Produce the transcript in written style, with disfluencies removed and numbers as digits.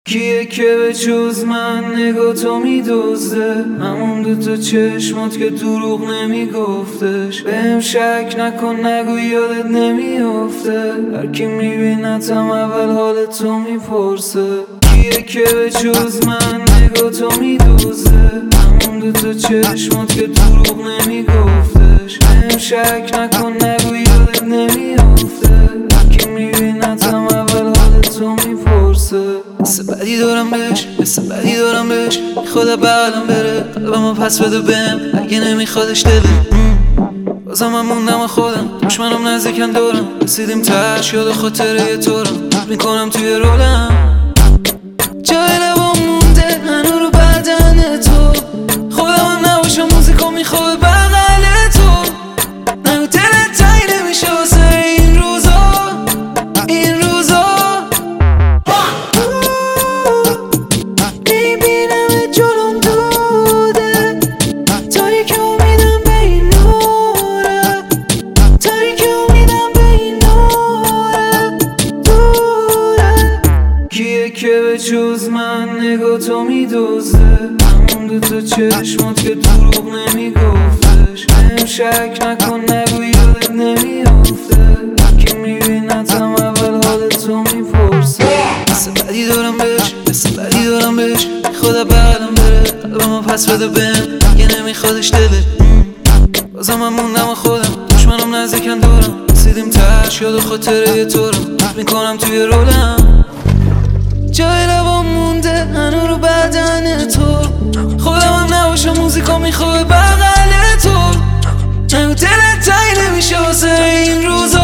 کیه که به جز من نگاه تو میدزده؟ همون دوتا چشمات که دروغ نمیگفتش. بهم شک نکن نگو یادت نمیافته. هرکی میبینتم اول حال تو میپرسه. کیه که به جز من نگاه تو میدزده؟ همون دوتا چشمات که دروغ نمیگفتش. بهم شک نکن نگو یادت نمیافته. هرکی میبینتم اول حال تو میپرسه. حس بدی دارم بهش، حس بدی دارم بهش. میخواد بغلم بره، قلبمو پس بده بهم اگه نمیخوادش دلم. بازم من موندم خودم، دشمنم نزدیکم دورم. رسیدیم تهش یاد خاطره طورم. میکنم توی رولم جای لبام مونده هنو رو بدن تو. خودم هم نباشم موزیکو میخواد بغل تو. نگو دلت تایی نمیشه واسه این روزا، این روزا. میبینم جلوم دوده، تاریک امیدم به این نوره، تاریک امیدم به این نوره دوره. کیه که به جز من نگاه تو میدزده؟ همون دوتا چشمات که دروغ نمیگفتش. بهم شک نکن نگو یادت نمیافته. هرکی میبینتم اول حال تو میپرسه. حس بدی دارم بهش، حس بدی دارم بهش. میخواد بغلم بره، قلبمو پس بده بهم اگه نمیخوادش دلت. بازم من موندم خودم، دشمنم نزدیکم دورم. رسیدیم تهش یاد خاطره طورم. میکنم توی رولم جای لبام مونده هنو رو بدن تو. خودم هم نباشم موزیکا میخواد بغل تو. نگو دلت تایی نمیشه واسه این روزا.